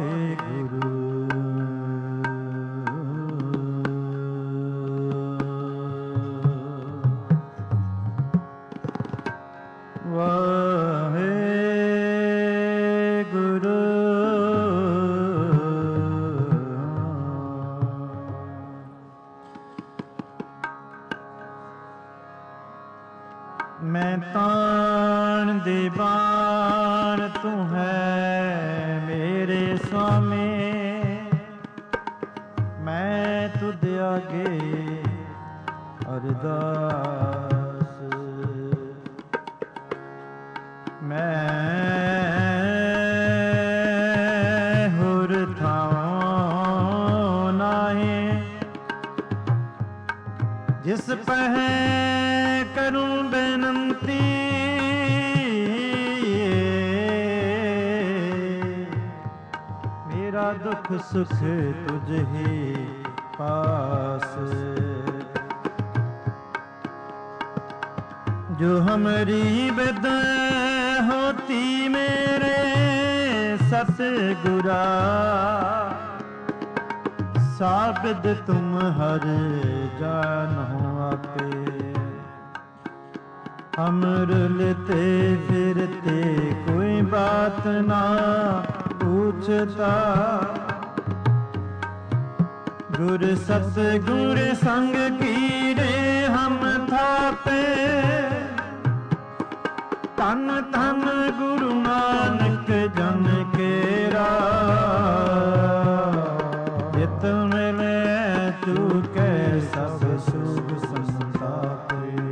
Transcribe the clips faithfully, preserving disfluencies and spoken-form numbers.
ਵਾਹਿਗੁਰੂ। ਵਾਹਿਗੁਰੂ। ਮੈਂ ਤਾਣ ਦੇ ਬਾਣ ਤੂੰ ਹੈ ਮੇਰੇ ਸੁਆਮੀ, ਮੈਂ ਤੁਧ ਆਗੇ ਅਰਦਾਸ। ਮੈਂ ਹੋਰ ਥਾਂ ਨਾਹੀਂ, ਜਿਸ ਪਹਿ ਕਰੂੰ ਬੇਨੰਤੀ। ਮੇਰਾ ਦੁੱਖ ਸੁਖ ਤੁਝ ਹੀ ਪਾਸ। जो हमारी बेद होती मेरे सतगुरा, साबिद तुम हर जानो आपे। अमर लेते फिरते कोई बात ना पूछता, गुर सतगुर संग कीरे हम थापे। तन तन गुरु नानक जन केरा, जित मिले चूके सब शुभ संतापे।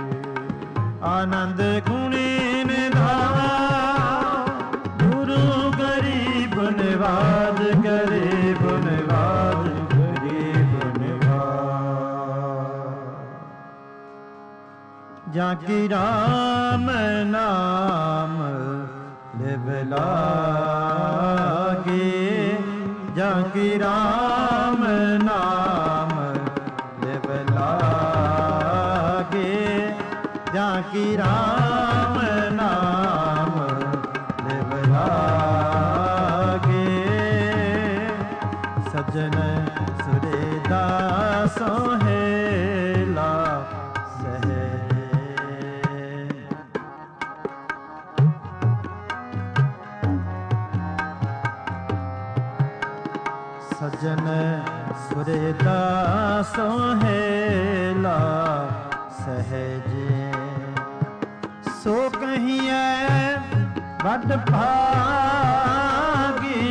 आनंद गुणी निधान गुरु गरीब निवाज, गरीब निवाज गरीब निवाज। जाकी राम नाम लिव लागे, जाकी राम नाम लिव लागे, जाकी राम नाम लिव लागे। सजन सुरेदास सोहेला सहे, सजन सुरेदास सोहेला सहजे। सो कहिए बड़ भागी,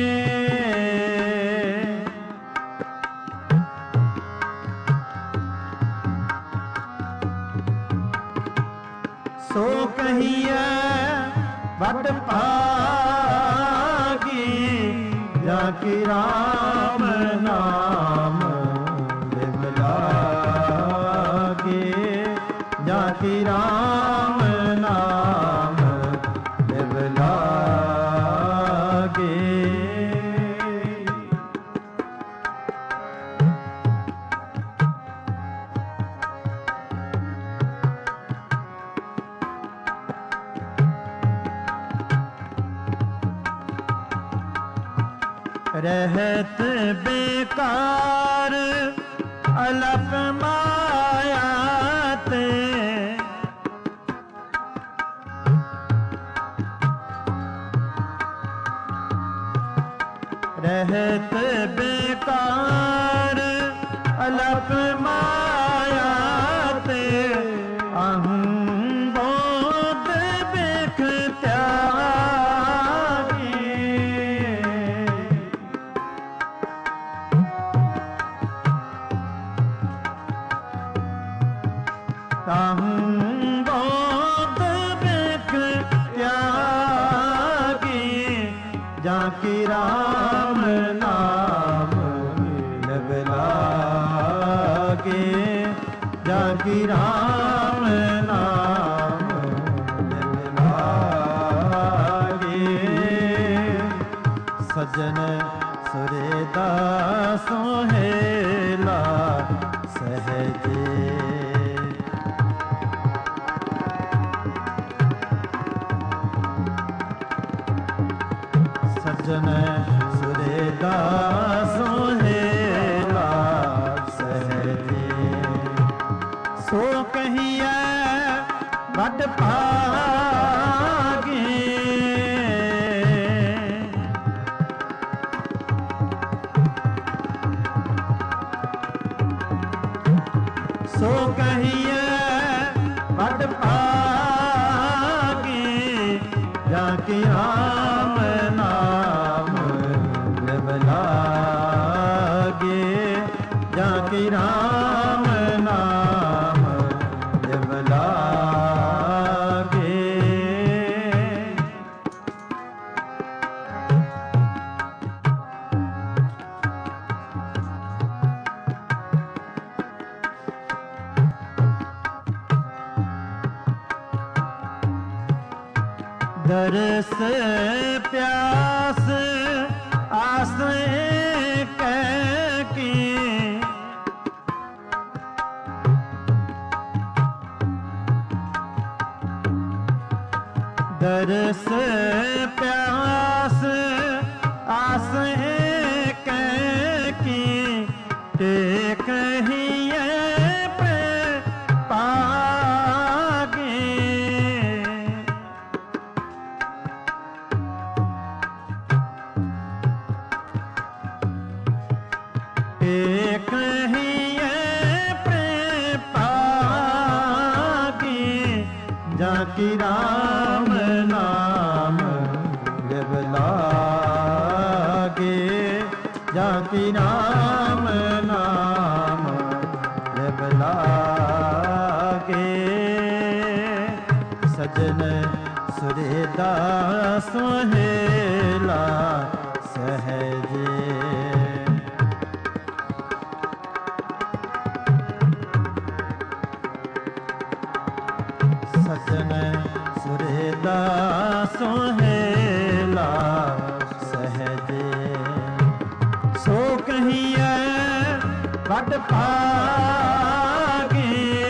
सो कहिए बड़ भागी। जाकी राम नाम लिव लागे, जाकी राम नाम लिव लागे। रहत बेकार अलप माया ते, रहत बेकार अलप माया ते। अहूँ बोध बेख त्यागी, ताहूँ बोध बेख त्यागी। जाकी राम नाम लिव लागे, जाकी राम नाम लिव लागे। सजन सुरेदास सोहेला सहजे, सजन सो कहिए बड़ भागी जाकी राम नाम जब लागे जाकी राम नाम जब लागे। दरस प्यास आस कह की दरस प्यास आस कह की टेक ही पे पागे एक ही प्रेम पागी जाकी राम नाम जब लागे जाकी राम नाम जब लागे। सजन सूर्यदास सुहेला सहजे सजन सूर्यदास सुहेला सहजे सो कहिए बड़ भागी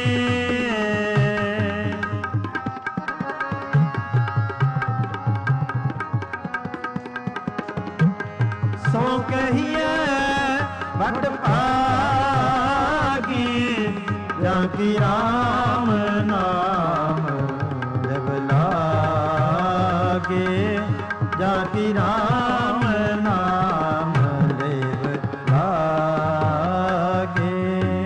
सो कहिए बड़ भागी जाकी राम नाम जब लागे जाकी राम नाम लेव लागे।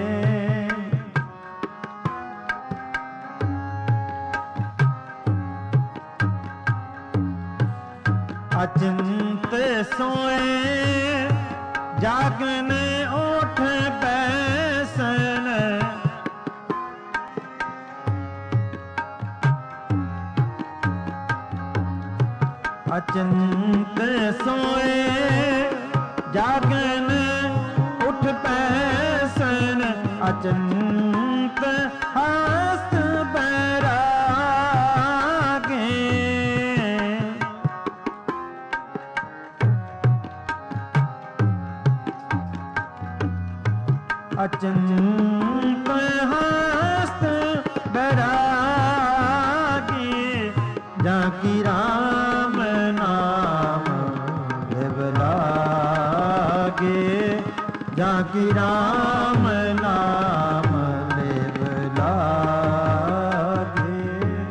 अचिंत सोए जागन उठ बैसन अचिंत सोए जागन उठ पैसन अचिंत हस्त बैरागे अचिंत हस्त बैरागी जाकी राम नाम जब लागे जाकी राम नाम लेव लागे।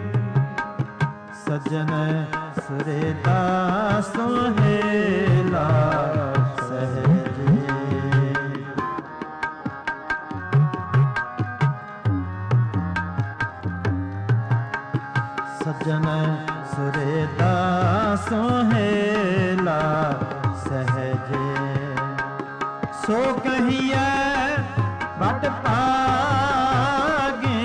सजन सूर्यदास सुहेला सहजे सजन सूर्यदास सुहेला सहजे सो कहिए बड़ भागी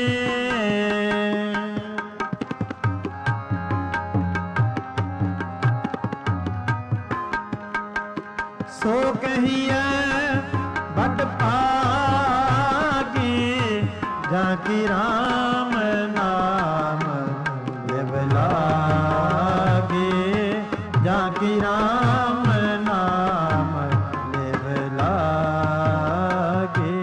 सो कहिए बड़ भागी जाकी राम नाम जब लागे जाकी राम नाम लेव लागे।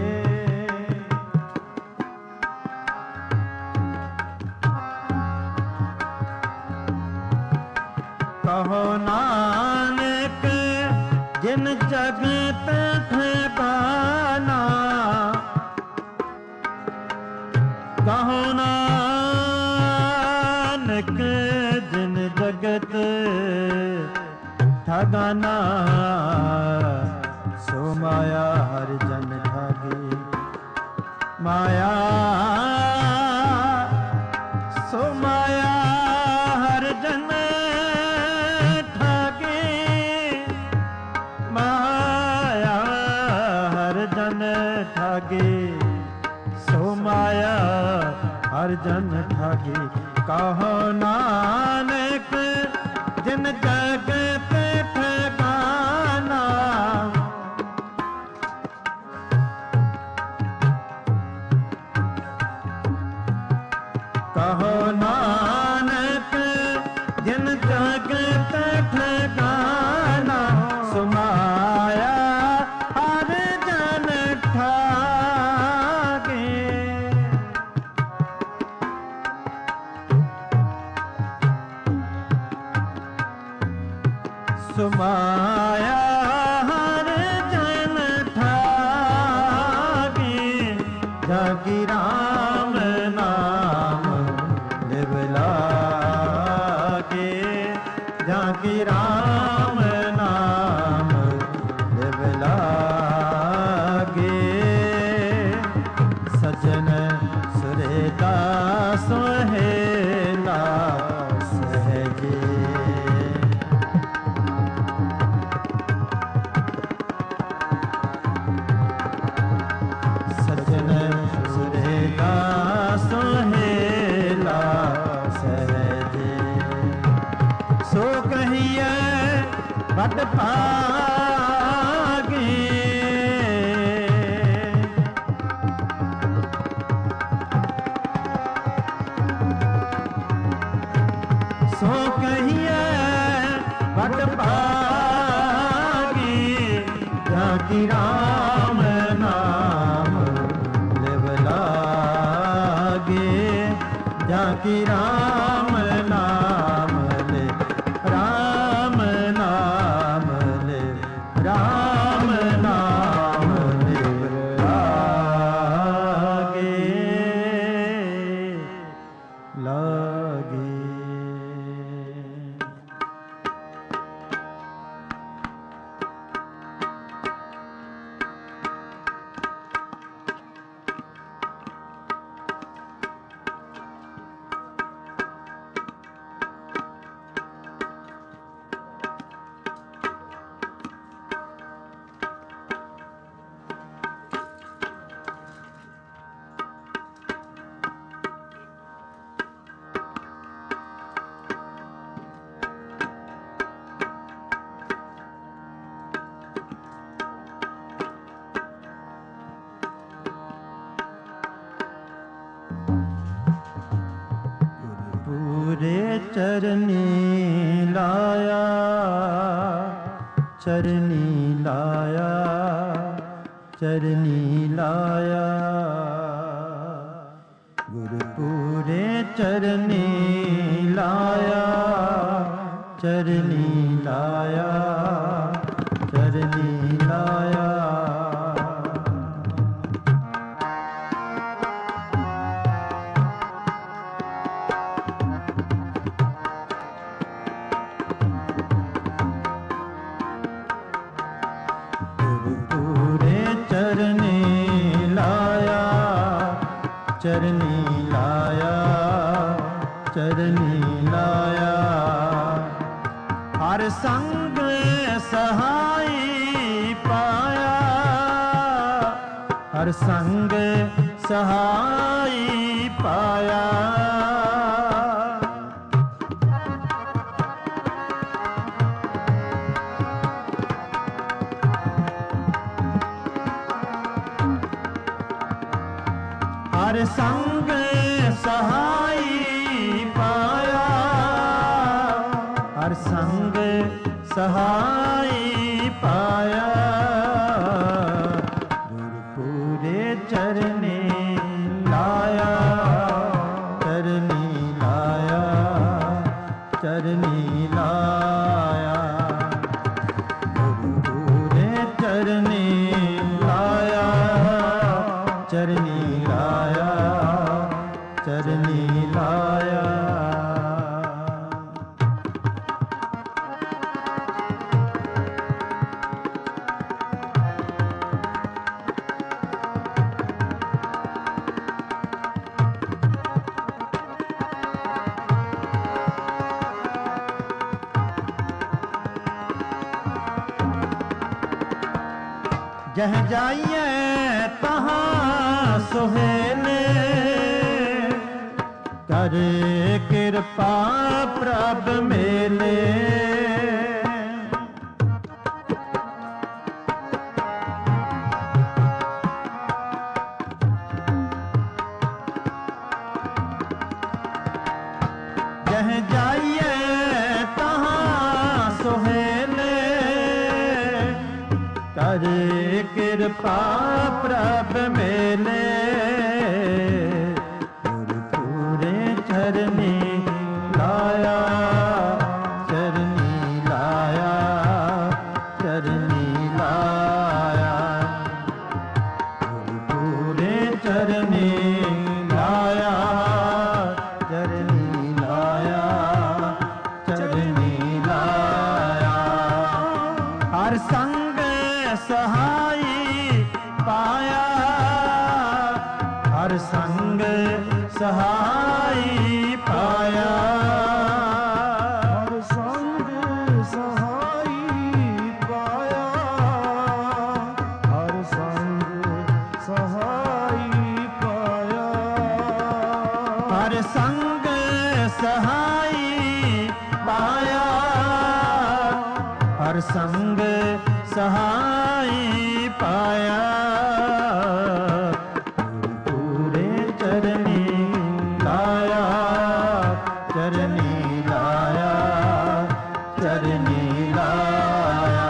कहो नानक जिन जगत ठिकाना कहो नानक जिन जगत ठगाना सो माया हर जन ठागे माया सो माया हर जन ठागे, माया हर जन ठागे, सो माया हर जन ठागे। कहो नानक जिन जगत ठगाना, कहो नानक जिन जगत ठगाना, सो माया हर जन ठागे। सो माया हर जन ठागे, जाकी राम नाम लिव लागे, जाकी राम नाम लिव लागे। सजन सुरेदास सोहेला सहजे, सजन सुरेदास सोहेला सहजे। सो कहिए बट भागे, सो कहिए बट भागे, जाकी राम नाम लिव लागे, जाकी राम नाम ले, राम नाम ले, राम नाम लिव लागे, लागे। पूरे चरनी लाया, चरनी लाया, चरनी लाया, गुरु पूरे चरनी लाया, चरनी लाया, चरनी लाया। चरनी लाया, चरनी लाया, चरनी लाया। हर संग सहाय पाया, हर संग सहाय पाया। हर संग सहाय पाया, हर संग सहाय पाया। गुरु पूरे चरनी लाया, चरनी लाया, चरनी लाया। गुरु पूरे चरनी लाया, चरनी लाया, जह जाइए तहाँ सुहेले, कर कृपा प्रभ मेले। जह जाइए तहाँ सुहेले, कर कृपा प्रभ मेले। गुरुपुरे चरनी लाया, चरनी लाया, चरनी लाया। गुरुपुरे चरनी लाया, चरनी लाया, चरनी लाया। हर संग सहाई पाया, हर संग सहाई पाया। हर संग सहाई पाया, हर संग सहाई पाया। हर संग सहाई पाया, हर संग सहाई पाया। गुरुपुरे चरनी लाया, चरनी लाया, चरनी लाया।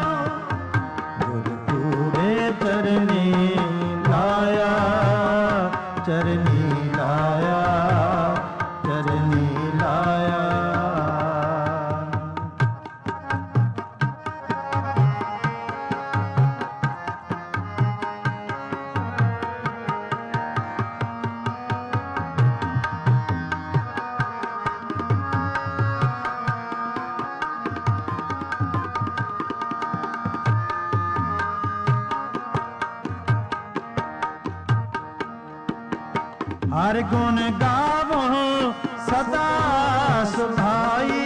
गुरुपुरे चरनी लाया, चरनी लाया, चरनी लाया। हर गुण गावो सदा सुभाई,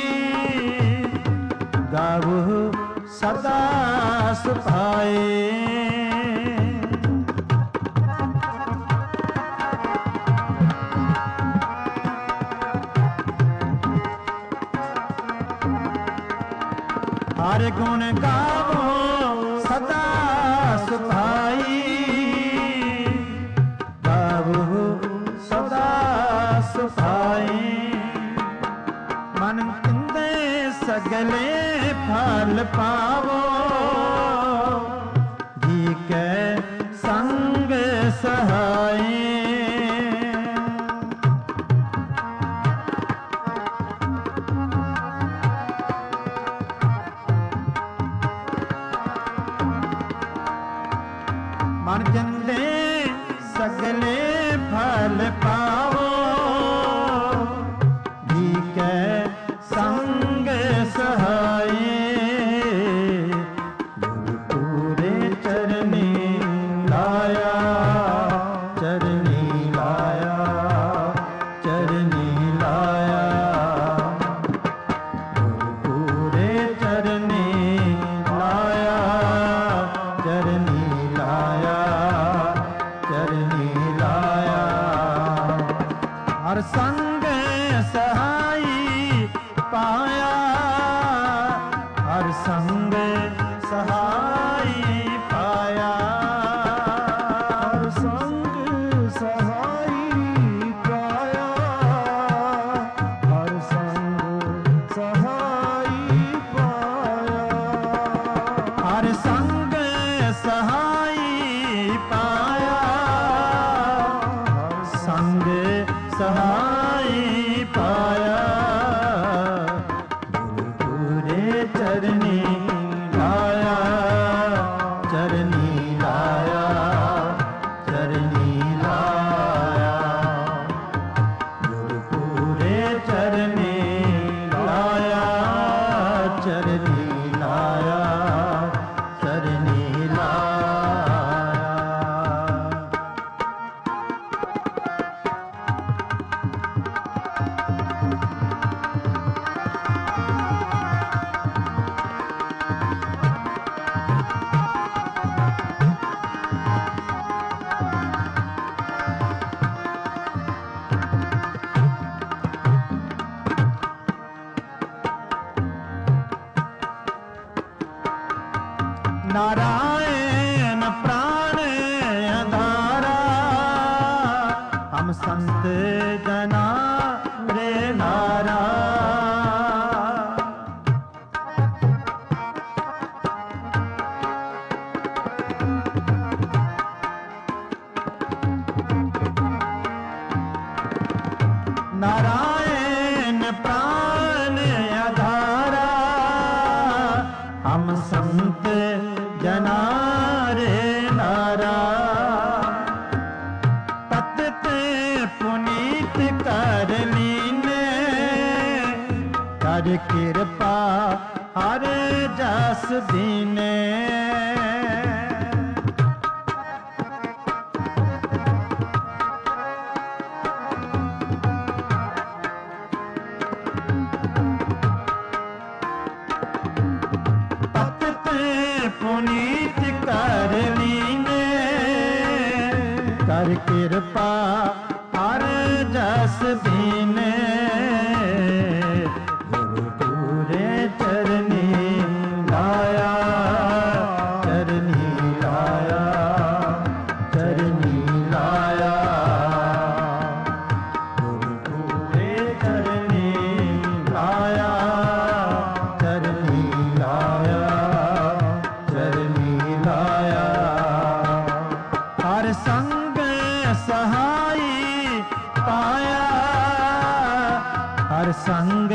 गावो सदा सुभाई। हर गुण गावो सदा सुभाई, गावो सदा सुभाई। मन किंदे सगले फल पावो, जी के संग सहाई। मन जिंदे सगले फल पावो, जी के संग सहाई। गुरुपुरे चरनी लाया, चरनी लाया, चरनी लाया। गुरुपुरे चरनी लाया, चरनी लाया, चरनी लाया। हर संग सहाई पाया, हर संग सहाई पाया। हर संग सहाई पाया, हर संग सहाई पाया। हर संग सहाई पाया, संग सहाई पाया। गुरुपुरे चरनी लाया, चरनी लाया, चरनी लाया। गुरुपुरे चरनी लाया, चरनी लाया, चरनी लाया। कृपा हर जस दीने। पुनीत कर लीने कर कृपा हर जस दीने। गुरु पूरे चरनी लाया चरनी लाया चरनी लाया। गुरु पूरे चरनी लाया चरनी लाया चरनी लाया। हर संग सहाई पाया हर संग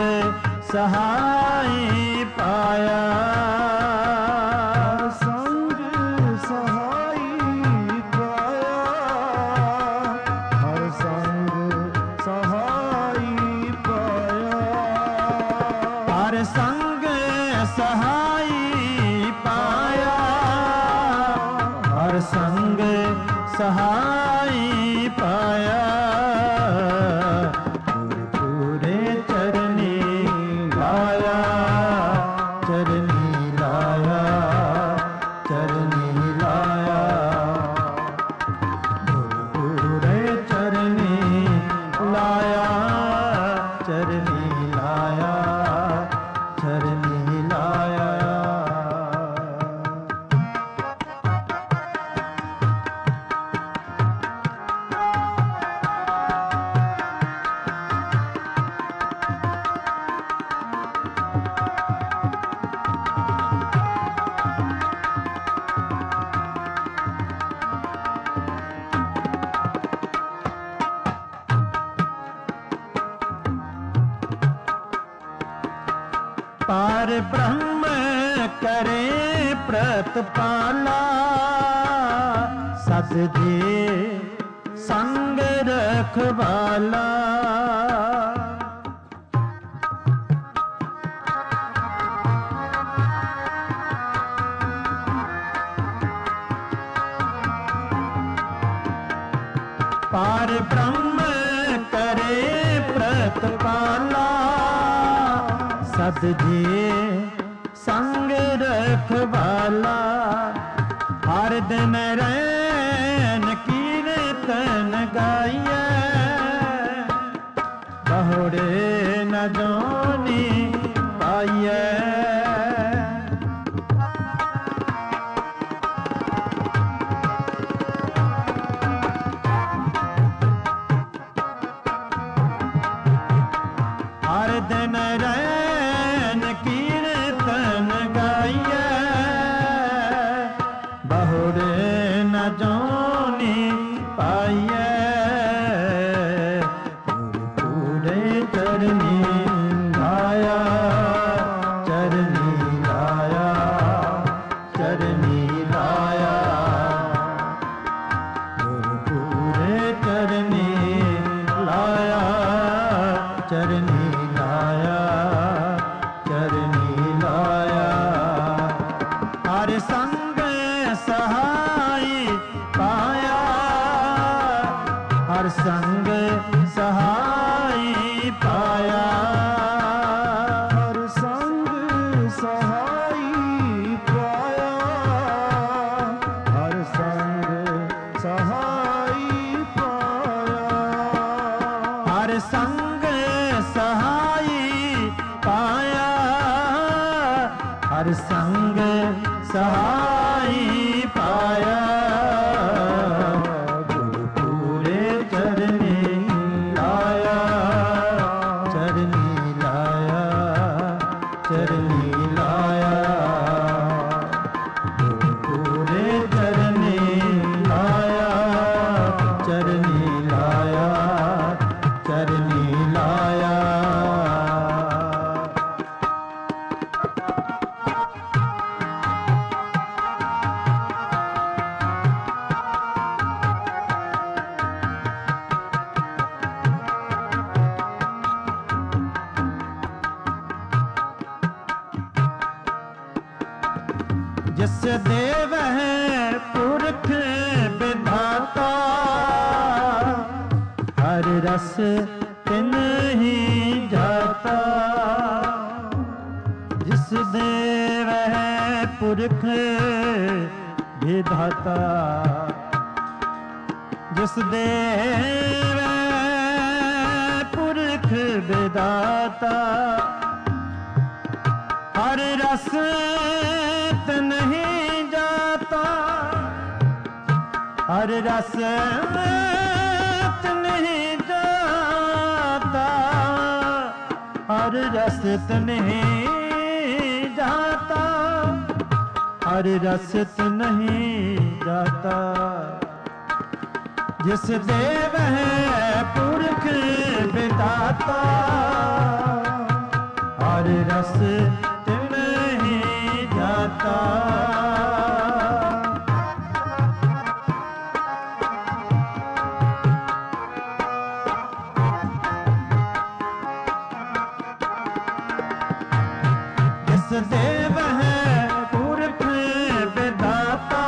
सहाई पाया। हर संग सहाई पाया हर संग सहाई पाया। हर संग सहाई पाया हर संग सहाई पाया। गुरु पूरे चरनी लाया चरनी लाया चरनी लाया। गुरु पूरे चरनी लाया चरनी लाया चरनी लाया। पार ब्रह्म करे प्रतपाला सद दे संग रखवाला। पार ब्रह्म करे प्रतपाला सद दे संग रखवाला। हर दिन रैन कीर्तन गाइए बहुड़े न जोनी पाइए। हर दिन रैन कीर्तन गाइए बहुड़े न जोनी पाइए। गुरु पूरे चरनी लाया चरनी लाया चरनी लाया। गुरु पूरे चरनी लाया चरनी लाया चरनी लाया। हर संग सहाई पाया हर संग सहाई पाया। हर संग सहाई पाया हर संग सहाई पाया। हर संग सहाई पाया हर संग सहाई पाया। गुरु पूरे चरनी लाया चरनी लाया चरनी लाया। गुरु पूरे चरनी लाया चरनी लाया चरनी लाया। जिस देव है पुरख विधाता, हर रस तिन ही जाता। जिस देव है पुरख विधाता, जिस देव पुरख विधाता, हर रस तिन ही जाता। हर रस तिन ही जाता, हर रस तिन ही जाता, हर रस तिन ही जाता। जिस देव है पुरख विधाता, हर रस तिन ही जाता। जिस देव है पुरख विधाता,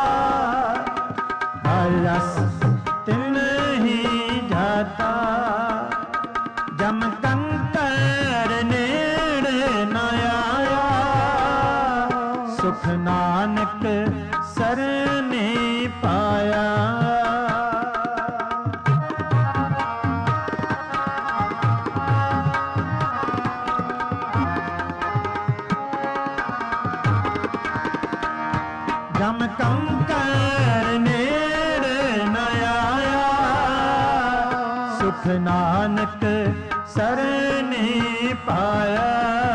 हर रस तिन ही जाता। जम कंकर नेड़े न आया, सुख नानक सरने पाया। जम कंकर नेड़े न आया, सुख नानक सरने पाया।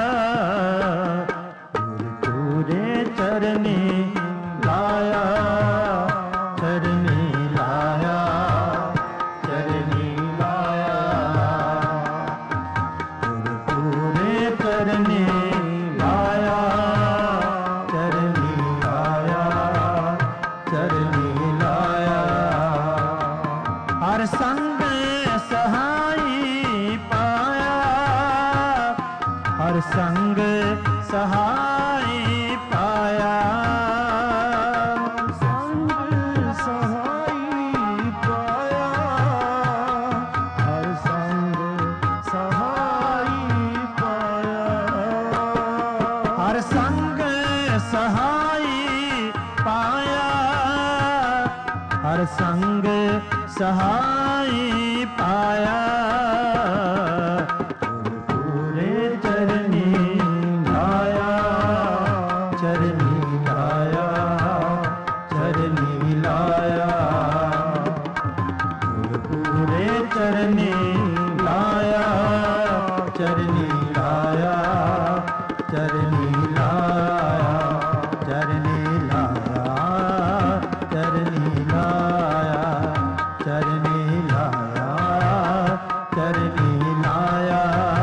पूरे चरने लाया, चरने लाया, चरने लाया। पूरे चरने लाया, चरने लाया, चरने लाया। हर संग सहाई पाया, हर संग सहाई पाया। संग सहाई पाया, हर संग सहाई पाया। हर संग सहाई पाया, हर संग सहाई पाया। पूरे चरनी लाया, चरनी लाया, चरनी लाया। पूरे चरनी लाया, चरनी लाया, चरनी लाया, चरनी लाया, चरनी लाया, चरनी लाया, चरनी लाया।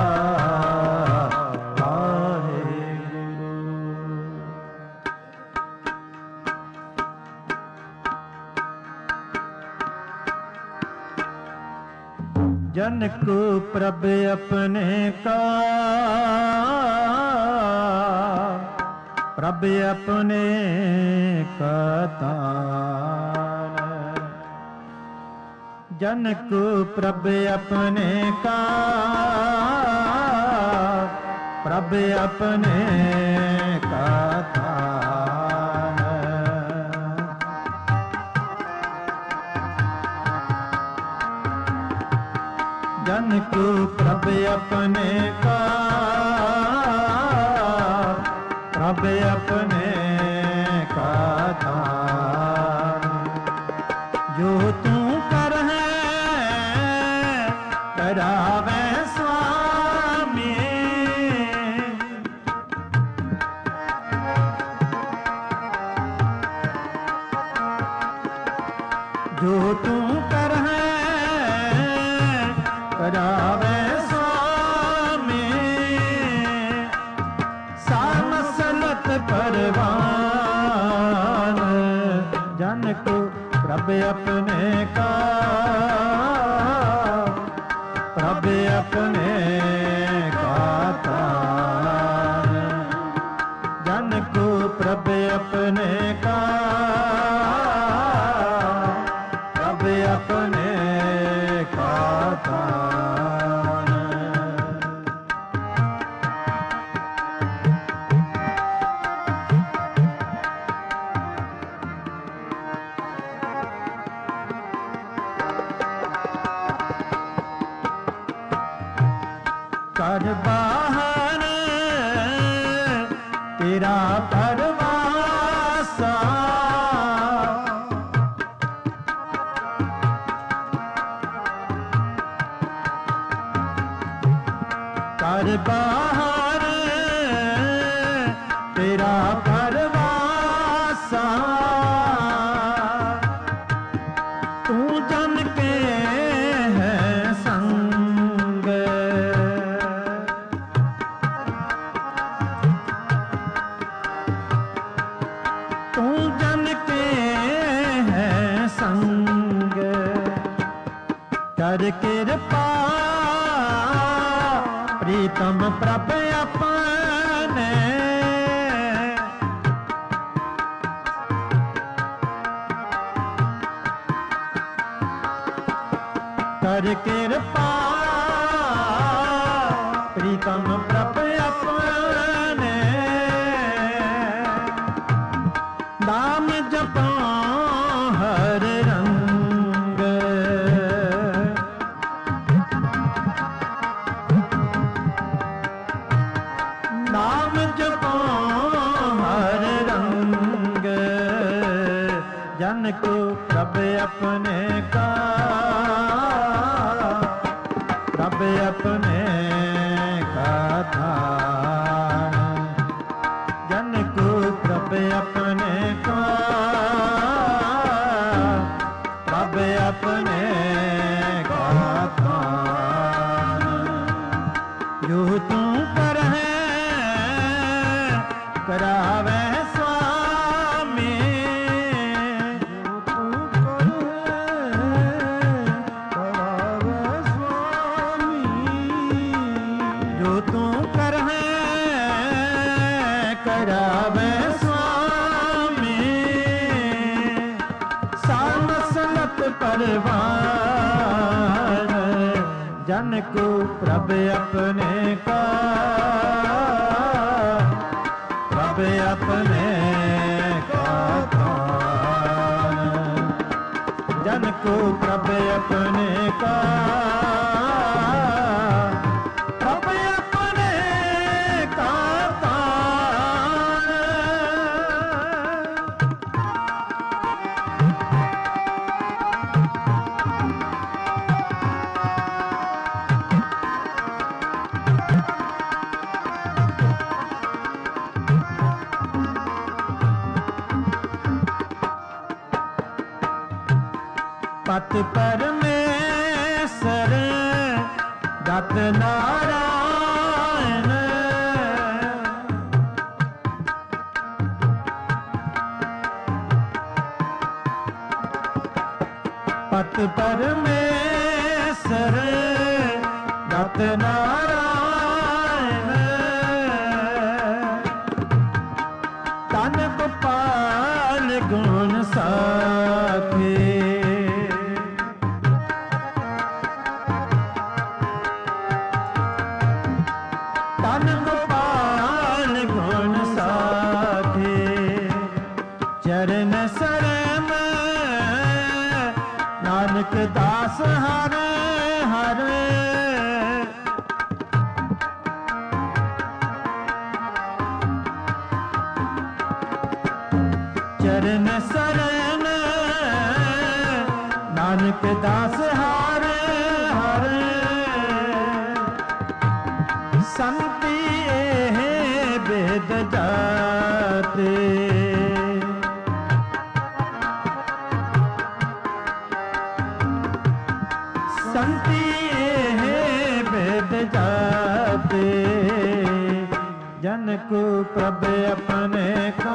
जन को प्रभ अपने का, प्रभ अपने का तान। जन को प्रभ अपने का, प्रभ अपने का तान। जन को प्रभ अपने का, प्रभ अपने का तान। जो तू कर है करावे स्वामी, जो तू कर है करावे स्वामी। सामसलत परवान, जन को प्रभ अपने का, प्रभ अपने का तान। जन को प्रभ अपने कर बाहर तेरा परवासा, कर बाहर तेरा परवासा, तू जन के है संग, तू जन के है संग, कर कृपा प्रीतम प्रभ अपने, कर कृपा प्रीतम प्रभ अपने, नाम जपो हर रंग, नाम जपो हर रंग, जन को प्रभ अपने का, प्रभ अपने का ध्यान, जन को प्रभ अपने का, प्रभ अपने का ध्यान, जो तू कर है करावे स्वामी, जो तू करे करावे स्वामी, जो तू कर है करावे स्वामी, सामसलत परवान, जन को प्रभ अपने का, प्रभ अपने का ध्यान, जन को प्रभ अपने का, प्रभ अपने का ध्यान। पत परमेश्वर दत्त नारायण, पत परमेश्वर दत्त नारायण, तन गोपाल गुण साखे, तन गोपाल गुण साखे, चरण शरण नानक दास हर हर, चरण शरण नानक दास हर हर, संति वेद जाते, संति वेद जाते, जन को प्रभ अपने का,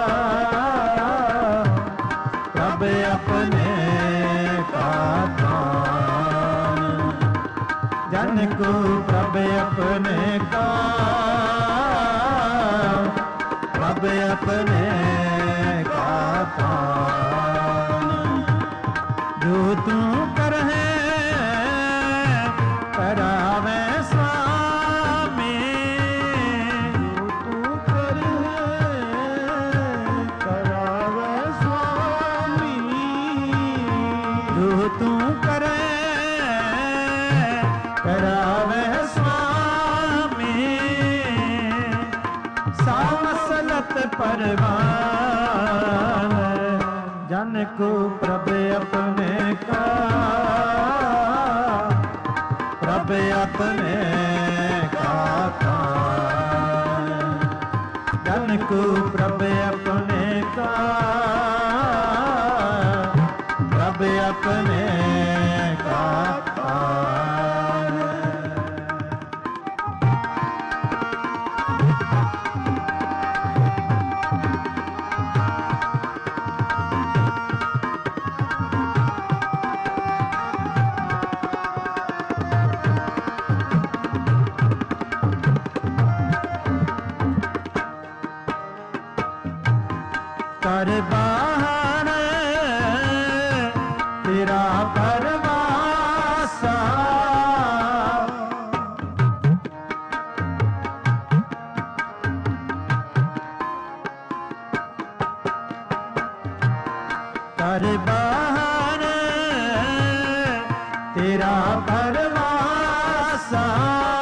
प्रभ अपने का ध्यान, जन को प्रभ अपने का, प्रभ अपने का ध्यान, जो तू कर है करावे स्वामी, जो तू करे करावे स्वामी, जो तू करे करावे स्वामी, परवान जन को प्रभ अपने का प्रभ अपने का जन को प्रभ अपने का प्रभ अपने का कर बाहर तेरा परवासा कर बाहर तेरा परवासा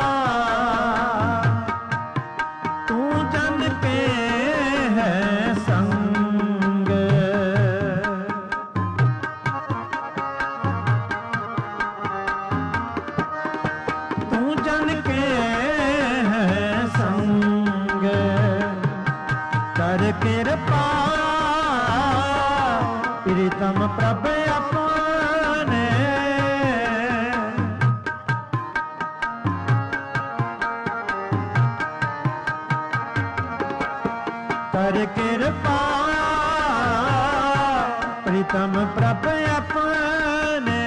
तू जन पे है संग तू जन के है संग कर कृपा प्रीतम प्रभ अपने कर कृपा प्रीतम प्रभ अपने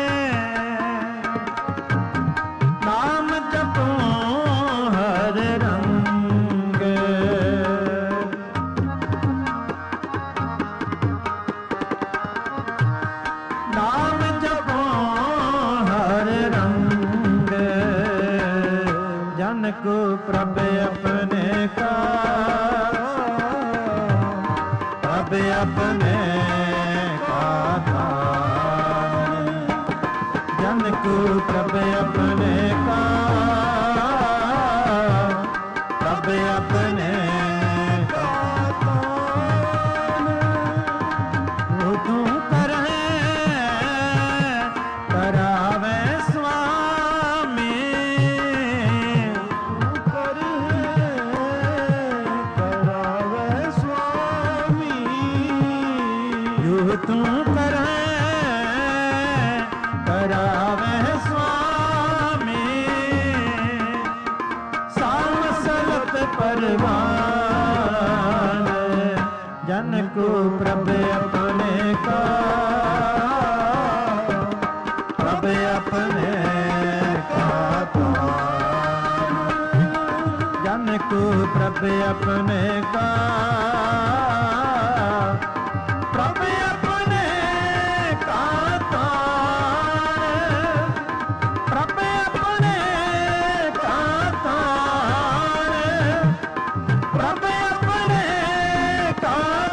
नाम जपो हर रंग नाम जपो हर रंग जन को प्रभ अपने का प्रभ अपने का जन को प्रभ अपने का प्रभ अपने का वो तू करे करावे स्वामी तू करे करावे स्वामी सामसलत परवान जन को प्रभ अपने का प्रभ अपने का जन को प्रभ अपने का प्रभ अपने का प्रभ अपने का प्रभ अपने का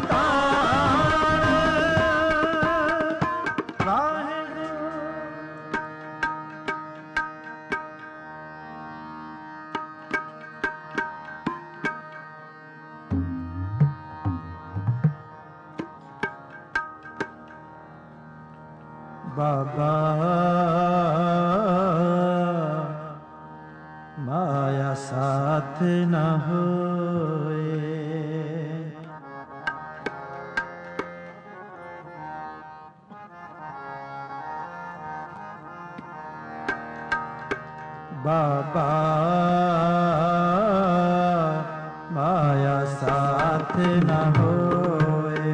बाबा माया साथ न होए बाबा माया साथ न होए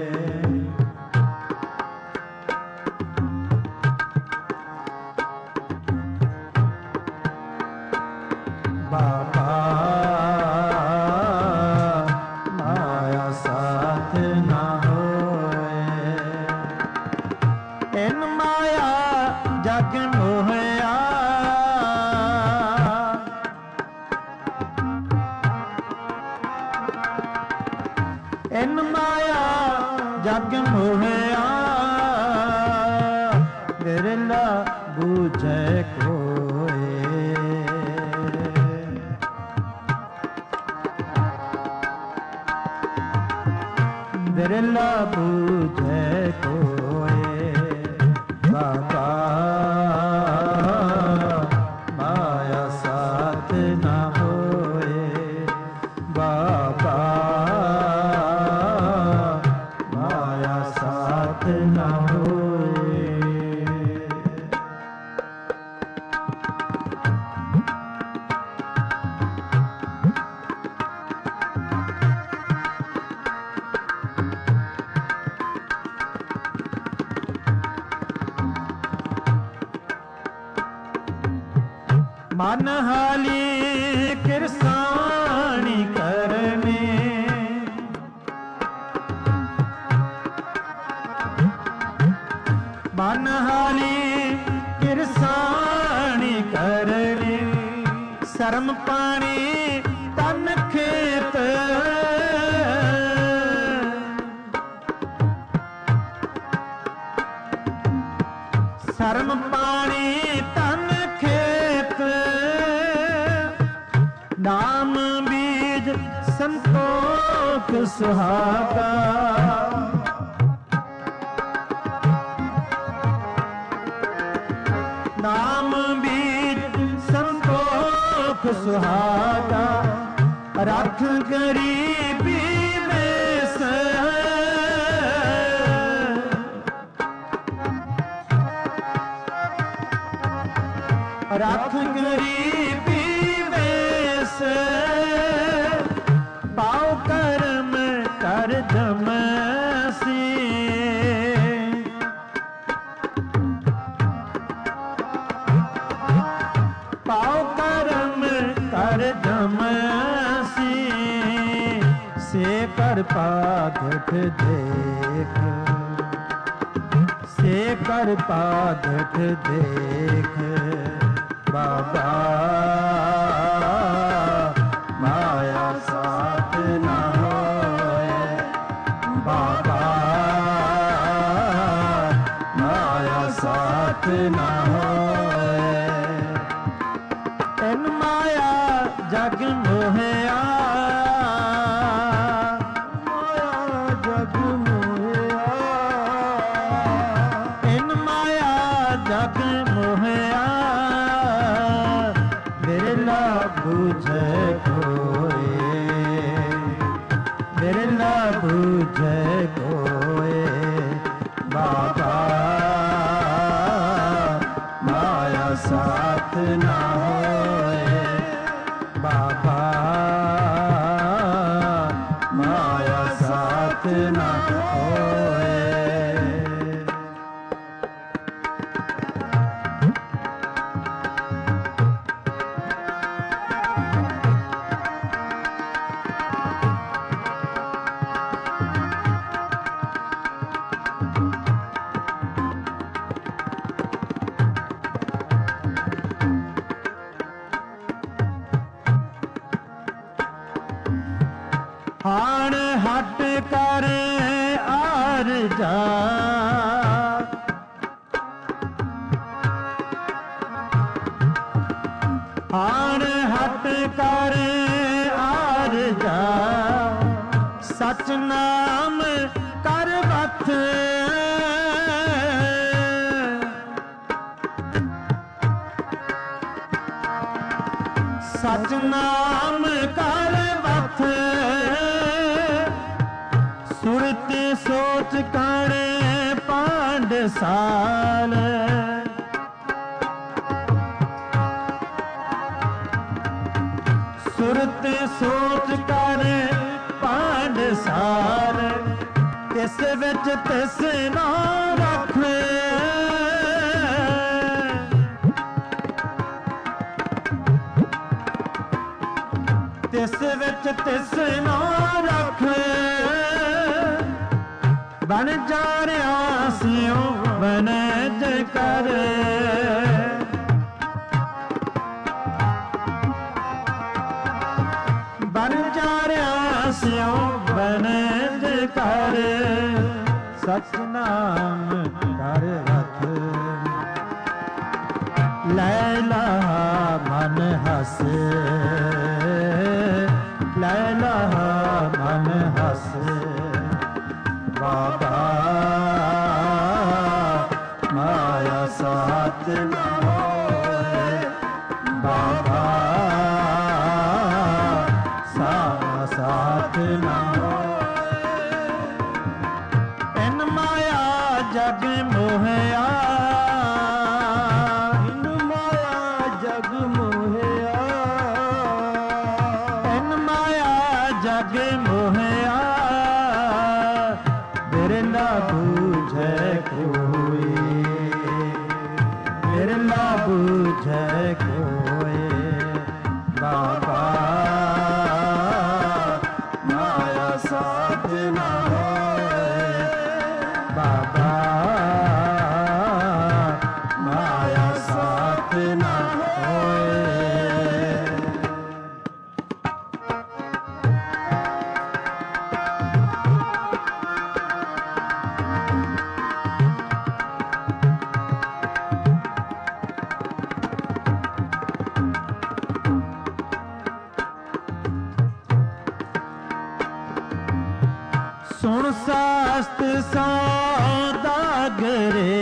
बाबा माया साथ न होए इन माया जग मोहया ਸਾਥ ਨਾ ਹੋਏ। ਮਨ ਹਾਲੀ ਕਿਰਸਾਣੀ ਕਰਨੀ, ਮਨ ਹਾਲੀ ਕਿਰਸਾਣੀ ਕਰਨੀ, ਸ਼ਰਮ ਪਾਣੀ ਤਨ ਖੇਤ, ਸ਼ਰਮ ਪਾਣੀ ਤਨ ਖੇਤ, ਨਾਮ ਬੀਜ ਸੰਤੋਖ ਸੁਹਾਗਾ, ਨਾਮ ਬੀਜ ਸੰਤੋਖ ਸੁਹਾਗਾ, ਰੱਖ ਗਰੀਬੀ ਮੇਸ, ਰੱਖ ਗਰੀਬੀ ਵੇਸ, ਪਾਉ ਕਰਮ ਕਰ ਜਮਸੀ, ਪਾਉ ਕਰਮ ਕਰ ਜਮਸੀ, ਸੇ ਕਰ ਪਾਗਟ ਦੇਖ, ਸੇ ਕਰ ਪਾਗਟ ਦੇਖ, ਬਾਬਾ ਮਾਇਆ ਸਾਥ ਨਾ ਹੋਏ, ਬਾਬਾ ਮਾਇਆ ਸਾਥ ਨਾ ਹੋਏ। ਤਨ ਮਾਇਆ ਜਗ ਮੋਹਿਆ, ਮਾਇਆ ਜਗ ਮੋਹਿਆ, ਤਨ ਮਾਇਆ ਜਗ ਮੋਹਿਆ, ਬਿਰਲਾ ਬੁਝੈ ਕੋਏ, ਬਿਰਲਾ ਬੁਝੈ ਕੋਏ, ਬਾਬਾ ਮਾਇਆ ਸਾਥ ਨਾ ਹੋਏ, ਬਾਬਾ ਮਾਇਆ ਸਾਥ ਨਾ ਹੋਏ। ਹਾਣ ਹਟ ਕਰ ਆਰ ਜਾ, ਹਾਣ ਹਟ ਕਰ ਆਰ ਜਾ, ਸਚ ਨਾਮ ਕਰ ਵਥ, ਸਚ ਨਾਮ ਕਰ ਵਥ, ਸੁਰਤ ਸੋਚ ਕਾਣੇ ਪਾਂਡ ਸਾਲ, ਸੁਰਤ ਸੋਚ ਕਾਣੇ ਪਾਂਡ ਸਾਲ, ਤਿਸ ਵਿੱਚ ਤਿਸ ਨਾ ਰੱਖ, ਤਿਸ ਵਿੱਚ ਤਿਸ ਨਾ ਰੱਖ, ਬਨ ਜਾਰਿਆ ਸਿਉ ਬਨਜ ਕਰ, ਬਨ ਜਾਰਿਆ ਸਿਉ ਬਨਜ ਕਰ, ਸਚ ਨਾਮ ਕਰ ਰਥ, ਲੈ ਲਾ ਮਨ ਹਸ, ਲੈ ਲਾ ਮਨ ਹਸ, ਬਾਬਾ ਮਾਇਆ ਸਾਥ ਨਾ ਹੋਏ, ਬਾਬਾ ਸਾਥ ਨਾ ਹੋਏ। ਤਨ ਮਾਇਆ जग मोहया, इन माया जग मोहया, इन माया जग मोहया, बिरला बूझे कोई, बिरला बूझे कोई। बाबा माया साथ न होए, बाबा माया साथ न होए। सुन शास्त्र सौदागरे,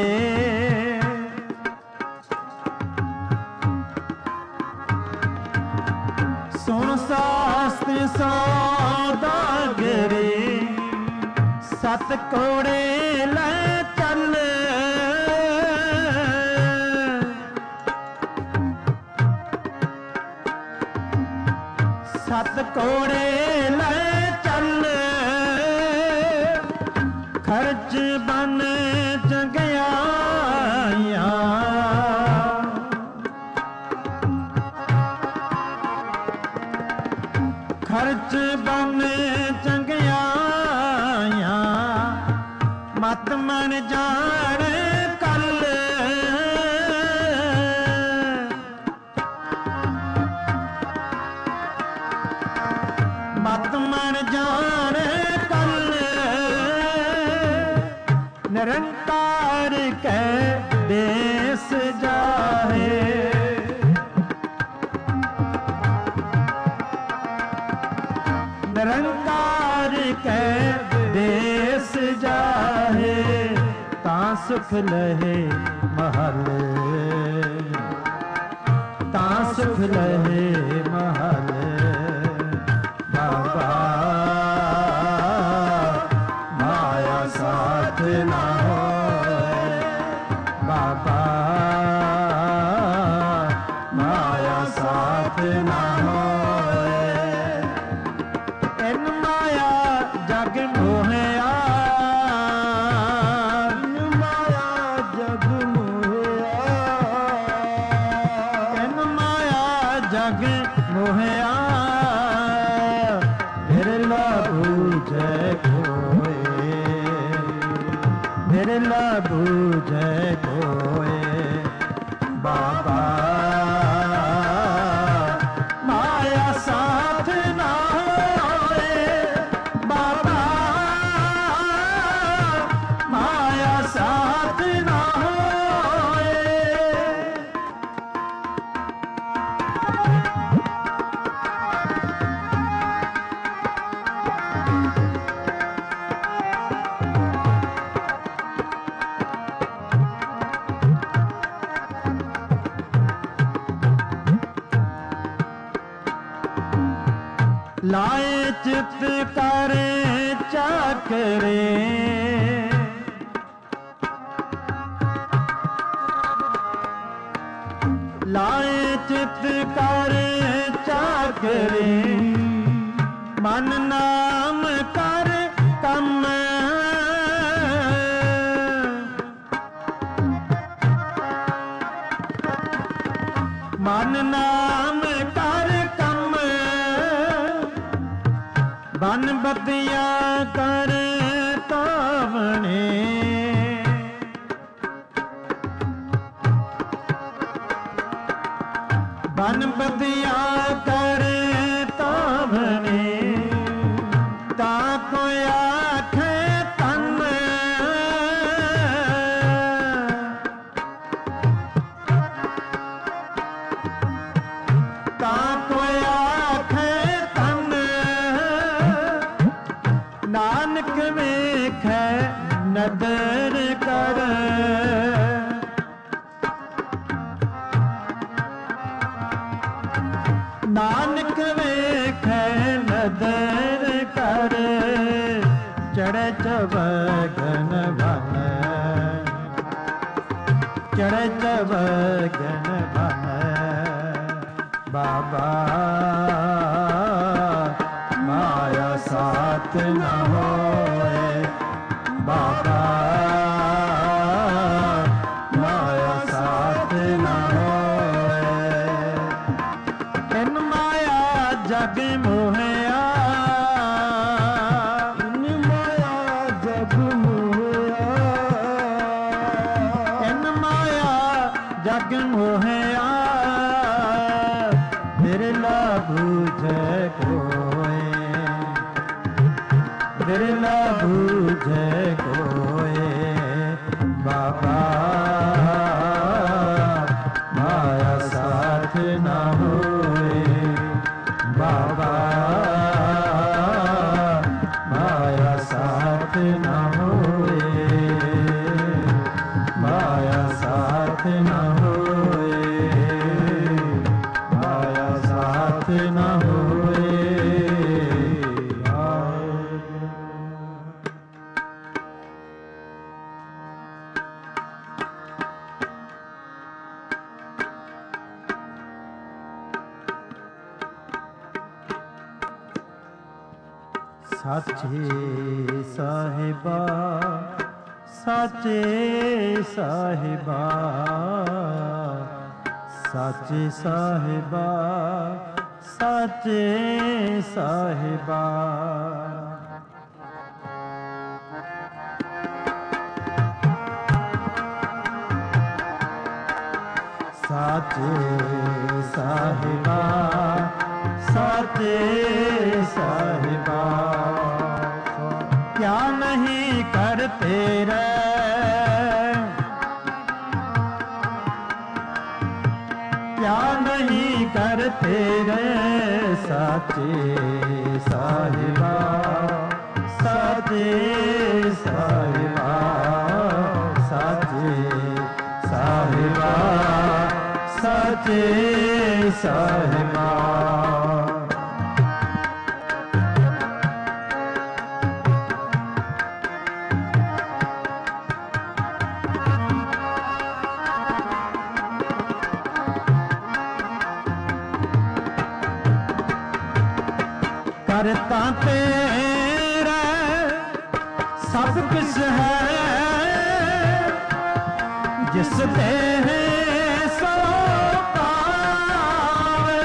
सुन शास्त्र सौदागरे, सत कोड़े ले चल, सत कोड़े ले चल, खर्च बन चंगियाइया, खर्च बन चंगियाइया, मत मन जान कल, मत मन जान कल, निरंकार के देश जाहे, निरंकार के देश जाहे, ता सुख लहे महल, ता सुख लहे महल। बाबा माया साथ ना होए, बाबा माया साथ ना होए। इन माया जग मोहया, इन माया जग मोहया, इन माया जग मोहया, बिरला बूझे कोई, बिरला बूझे कोई। बाबा माया साथ ना होए, बाबा माया साथ ना होए। लाए चित करे चाकरे, लाए चित करे चाकरे, मन नाम कर कम, मन नाम कर कम, बन बतिया कर तावणे, बन बतिया कर तावणे, ता को आखे तन, ता को आखे तन, नानक वेखै नदर कर, नानक वेखै नदर कर, चढ़ चवगन बन, ਚੜ੍ਹੇ ਚਵਗਨ ਬਨ ਬਾਬਾ ਮਾਇਆ ਸਾਥ ਨ ਹੋਏ ਬਾਬਾ ਮਾਇਆ ਸਾਥ ਨ ਹੋਏ ਇਨ ਮਾਇਆ ਜਗ ਮੋਹਿਆ ਇਨ ਮਾਇਆ ਜਗ ਮੋਹਿਆ ਇਨ ਮਾਇਆ ਜਗ ਮੋਹਿਆ ਬਿਰਲਾ ਬੂਝੈ ਕੋਏ ਬਿਰਲਾ ਬੂਝੈ ਕੋਏ ਬਾਬਾ ਮਾਇਆ ਸਾਥ ਨਾ ਹੋਏ ਬਾਬਾ ਮਾਇਆ ਸਾਥ ਨਾ ਹੋਏ ਮਾਇਆ ਸਾਥ ਨਾ ਹੋਏ ਮਾਇਆ ਸਾਥ ਨਾ ਹੋਏ ਸਾਚੇ ਸਾਹਿਬਾ ਸਾਚੇ ਸਾਹਿਬਾ ਸਾਚੇ ਸਾਹਿਬਾ ਸਾਚੇ ਸਾਹਿਬਾ ਸਾਚੇ ਸਾਹਿਬਾ साचे साहिबा क्या नहीं करते रे क्या नहीं करते रे साचे साहिबा साचे साहिबा साचे साहिबा साचे साहिबा करता तेरा सब कुछ है जिस देह सो पावे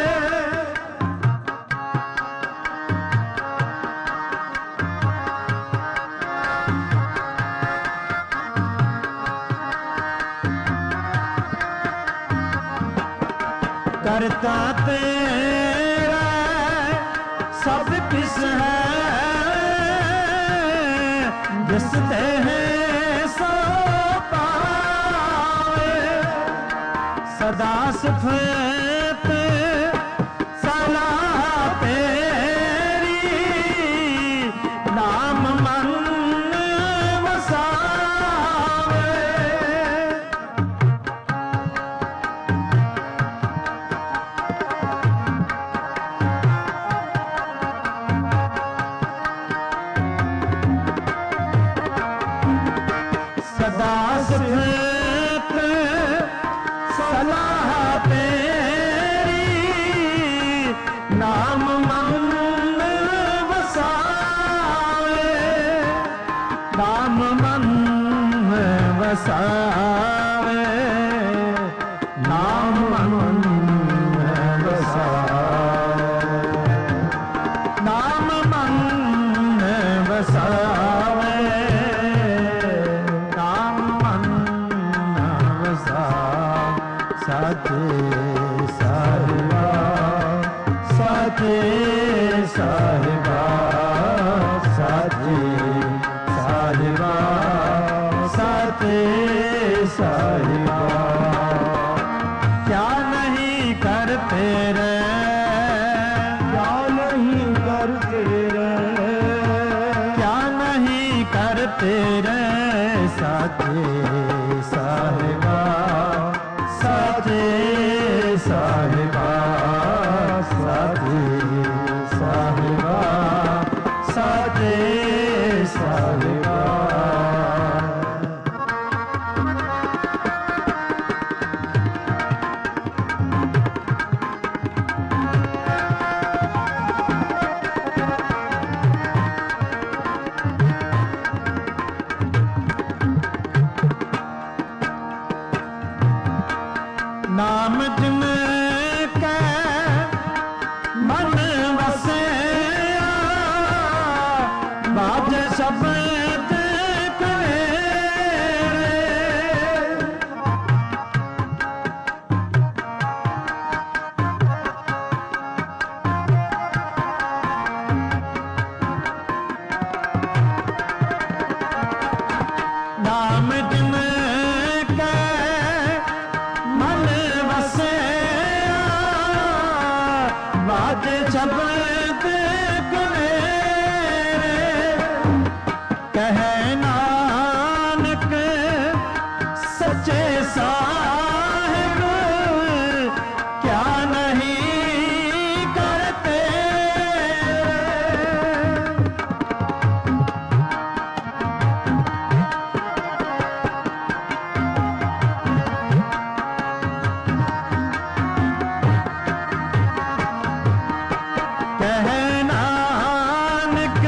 करता तेरा सब किस है जिस देह सो पावे सदा सिफत सलाह तेरी नाम मन वसावे सदा सिफत सलाह तेरी नाम मन वसावे नाम मन वसावे नाम मन वसावे नाम मन वसावे साचे साहिबा साचे साहिबा साचे साहिबा साचे साहिबा क्या नहीं करते रे क्या नहीं करते रे क्या नहीं करते रे साचे साहिबा साचे साहिबा साचे साहिबा साचे साहिबा नाम जिन कै मन वसिया बाजे शब्द कनेरे। नाम जिन कै मन वसिया बाजे शब्द कनेरे। कहे नानक सच्चे साहिब क्या नहीं करते। कहे नानक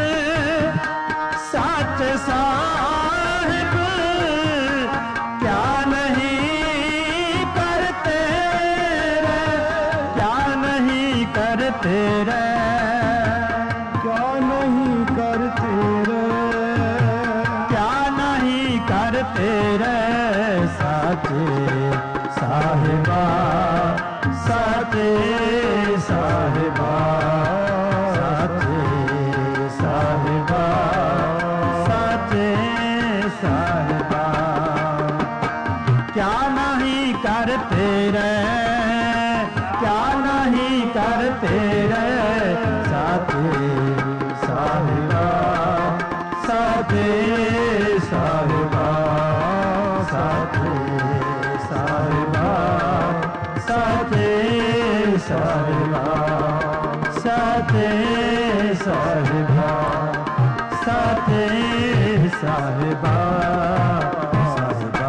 सच साहिब क्या नहीं करते रे, क्या नहीं करते रे, क्या नहीं करते रे, क्या नहीं करते रे। साचे साहिबा साचे साहिबा साचे साहिबा साचे साहिबा क्या नहीं करते रे, क्या नहीं करते रे। साचे साहिबा साचे साहिबा साचे साहिबा साचे साहिबा साचे साहिबा साचे साहिबा साहिबा।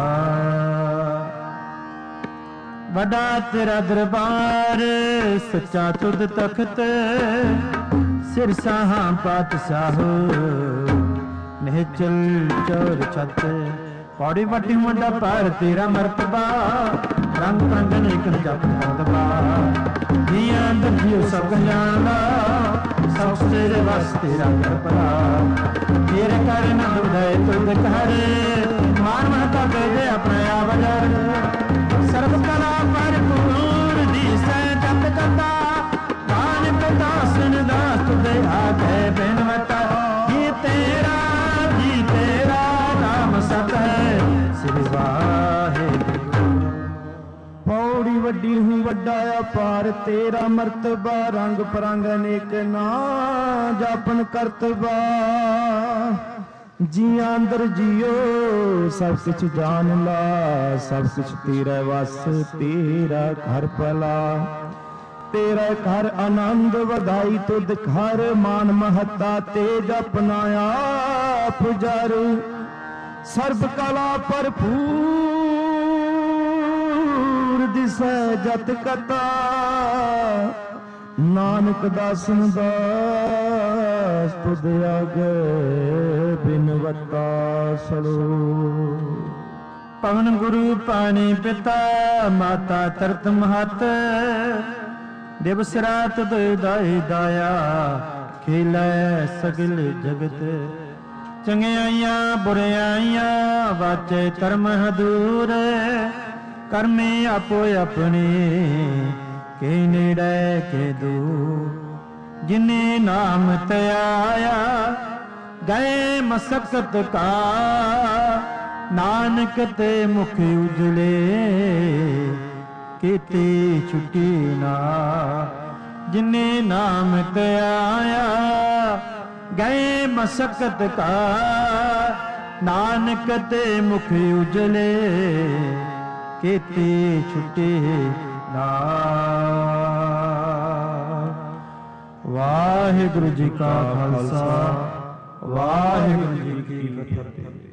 बड़ा तेरा दरबार सच्चा तुद तख्त सिर साहा पातशाह निहचल चोर छत। पौड़ी वटी मुंडा पर तेरा मरतबा रंग रंगन एक जप करदबा। जिया दर्जियो सब जाना सब तेरे वस तेरा कर पला। तेरे कर न उदय तुद कर मान महता दे दे अपने आवजार। सर्व कला भरपूर दी सै जप करता दान पिता सुन दास तुदे आगे बिनवता। जी तेरा जी तेरा नाम सत है श्री वाहिगुरू। पौड़ी वड्डी हूँ वड्डा अपार तेरा मर्तबा रंग परंग अनेक ना जापन करतबा। जिया अंदर जियो सब कुछ जान ला सब कुछ तेरा वस तेरा घर भला। तेरा घर आनंद वधाई तुद घर मान महता तेज अपना आप जर। सर्व कला भरपूर दिसै जत कता नानक दासन दास तुद आगे बिनवता सलो। पवन गुरु पानी पिता माता तरत महत दिवस रात दाई दाया खेलै सगल जगत। चंगियाइयां बुरियाइयां वाचे धर्म हदूर करमे आपो अपने के नेड़े के दूर। जिने नाम त्याया गए मसकत का नानक ते मुख उजले कीती छुट्टी ना। जिने नाम त्याया गए मसकत का नानक ते मुख उजले कीती छुट्टी ना। वाहिगुरु जी का खालसा वाहिगुरु जी की फतेह।